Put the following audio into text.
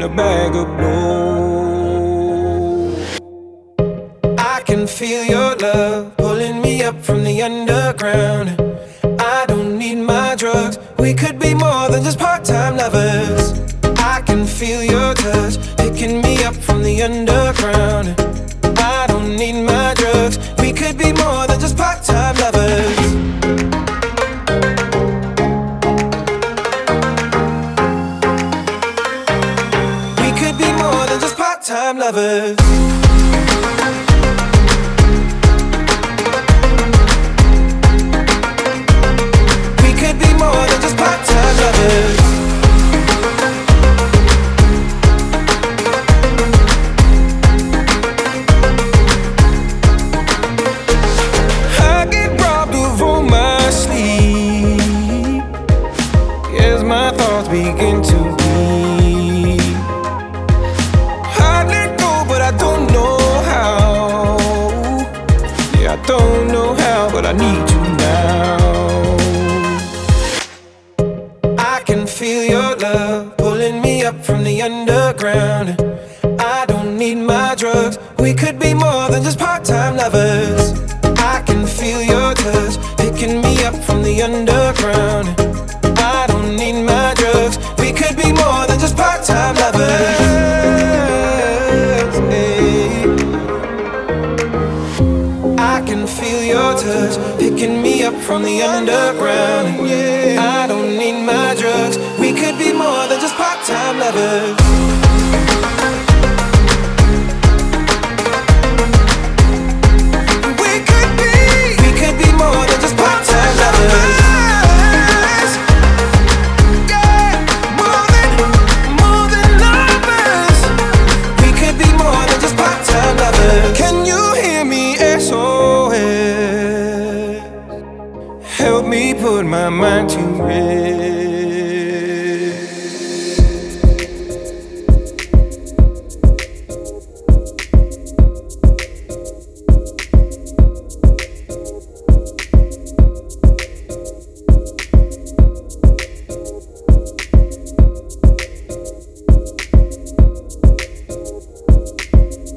a bag of blows. I can feel your love pulling me up from the underground. I don't need my drugs, we could be more than just part-time lovers. I can feel your touch picking me up from the underground. I don't need my drugs, we could be more than just part-time lovers. We could be more than just part-time lovers. We could be more than just part-time lovers. My thoughts begin to bleed. I let go, but I don't know how. Yeah, I don't know how, but I need you now. I can feel your love pulling me up from the underground. I don't need my drugs, we could be more than just part-time lovers. I can feel your touch picking me up from the underground. I don't need my drugs, we could be more than just part-time lovers. Hey. I can feel your touch picking me up from the underground. I don't need my drugs, we could be more than just part-time lovers. We could be more than just part-time lovers. Can you hear me, SOS? Help me put my mind to rest.